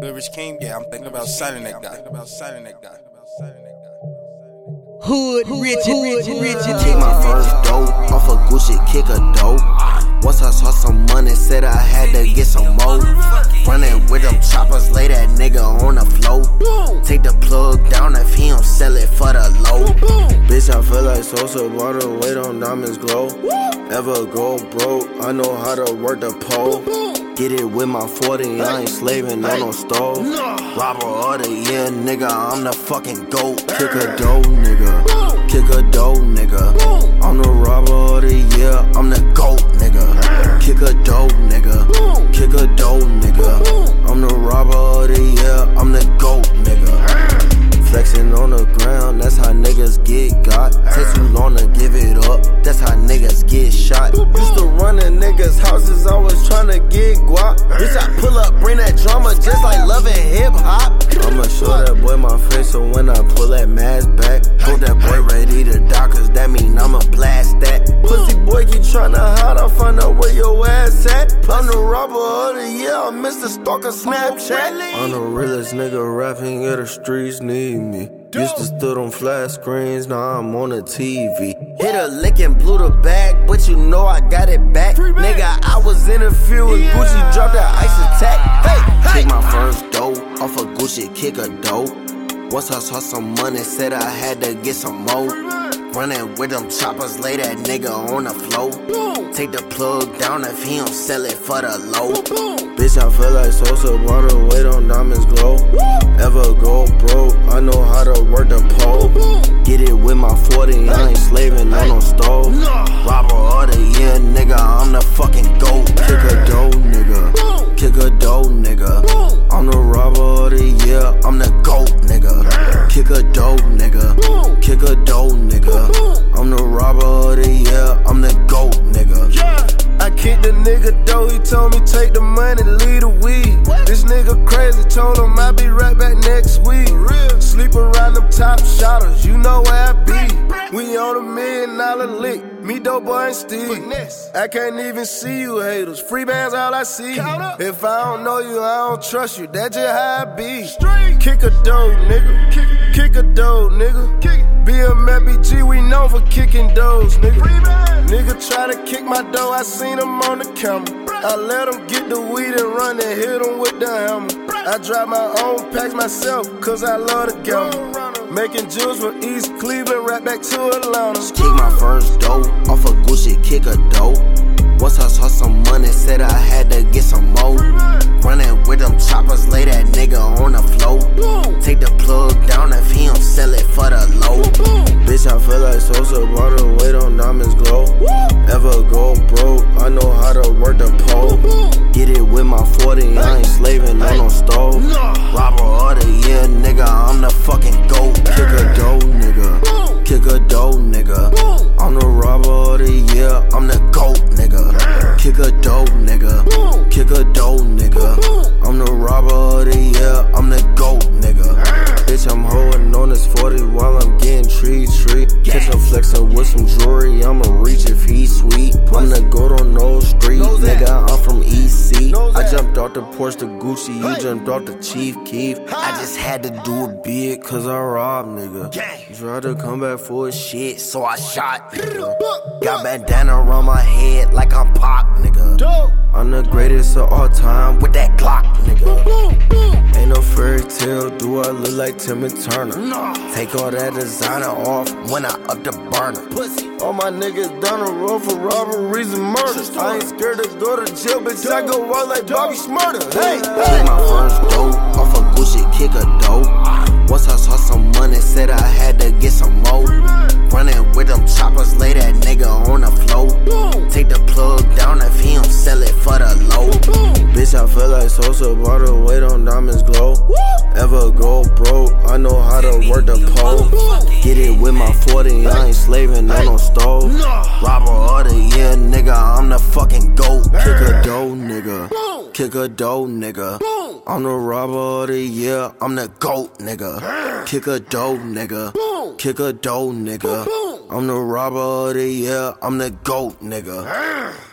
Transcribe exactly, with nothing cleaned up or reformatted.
Lil Rich King, yeah, I'm thinking about signing that guy. Hood, rich, rich, rich. Kick my first dough off a Gucci, kick a dough. Once I saw some money, said I had to get some more. Running with them choppers, lay that nigga on the floor. Take the plug down if he don't sell it for the low. Bitch, I feel like Sosa, water weight on diamonds glow. Ever go broke, I know how to work the pole. Get it with my forty, I ain't slaving on no stove. Robber of the year, nigga, I'm the fucking GOAT. Kick a dough, nigga. Kick a dough, nigga. I'm the robber of the year, I'm the GOAT, nigga. Kick a dough, nigga. Kick a dough, nigga. I'm the robber of the year, I'm the GOAT, nigga. Flexing on the ground, that's how niggas get got. Takes too long to give it up, that's how niggas get shot. Used to run in niggas' houses, always tryna get guap. Bitch, I pull up, bring that drama just like loving hip hop. I'ma show that boy my face, so when I pull that mask back, hope that boy ready to die, cause that mean I'ma blast that. Pussy boy keep tryna hide, I'll find out where your ass at. I'm the robber of the year, I'm Mister Stalker Snapchat. I'm the realest nigga rapping, yeah, the streets need me. Used to stood on flat screens, now I'm on the T V. Hit a lick and blew the bag, but you know I got it back. Nigga, I was in the field with Gucci, dropped that ice attack. Hey, hey. Kick my first dough off a Gucci, kick a dough. Once I saw some money, said I had to get some more. Running with them choppers, lay that nigga on the floor. Take the plug down if he don't sell it for the low. Bitch, I feel like Sosa, water weight on diamonds glow. Ever go broke, I know how to work the pole. Get it with my forty, I ain't slaving on no stove. Robber of the year, nigga, I'm the fucking GOAT. Kick a dough, nigga. Kick a dough, nigga. I'm the robber of the year, I'm the GOAT, nigga. Kick a dough, nigga. Kick a dough, nigga. I'm the robber of the year, I'm the GOAT, nigga. I kicked the nigga dough, he told me take the money, leave the weed. This nigga crazy, told him I'll be right back next week. Sleep around them top shotters, you know where I be. We on a million dollar lick, me dope boy and Steve. I can't even see you haters, free bands all I see. If I don't know you, I don't trust you, that's just how I be. Kick a dough, nigga. Kick a dough, nigga. B M F B G, we known for kicking doughs, nigga. Nigga try to kick my dough, I seen him on the camera. I let him get the weed and run and hit him with the hammer. I drive my own packs myself, cause I love to gamble. Making jewels from East Cleveland right back to Atlanta. Kick my first dough off a Gucci, kick a dough. Once I saw some money, said I had to get some more. Running with them choppers, lay that nigga on the floor. Take the plug down if he don't sell it for the low. Bitch, I feel like Sosa, water weight on diamonds glow. Ever go broke, I know how to work the pole. Get it with my forty, I ain't slaving on no stove. Robber of the year, nigga, I'm the fucking GOAT. Kick a dough, nigga. Kick a dough, nigga. I'm the robber of the year, I'm the GOAT, nigga. Kick a dough, nigga. Kick a dough, nigga. I'm the robber of the year, I'm the GOAT, nigga. Bitch, I'm holding on this forty while I'm getting tree tree. Catch him flexing with some jewelry, I'ma reach if he's sweet. I'm the GOAT on those streets, nigga, I'm from E C. I jumped off the Porsche to Gucci, you jumped off the Chief Keef. I just had to do it big, cause I robbed, nigga. Tried to come back for his shit, so I shot, nigga. Got bandana around my head like I'm Pac, nigga. I'm the greatest of all time with that Glock, nigga. Ain't no fairy tale, do I look like Timmy Turner? Take all that designer off when I up the burner. All my niggas down the road for robberies and murders. I ain't scared to go to jail, bitch, I go out like Bobby Shmurda. Hey, kick my first dough off a Gucci, kick a dough. Once I saw some money, said I had to get some more. Running with them choppers, lay that nigga on the floor. Take the plug down if he don't sell it for the low. Bitch, I feel like Sosa, water weight on diamonds glow. Ever go broke, I know how to work the pole. Get it with my forty, I ain't slaving on no stove. Robber of the year, nigga, I'm the fucking GOAT. Kick a dough, nigga. Kick a dough, nigga. I'm the robber of the year, I'm the GOAT, nigga. Kick a dough, nigga. Kick a dough, nigga. I'm the robber of the year, I'm the GOAT, nigga.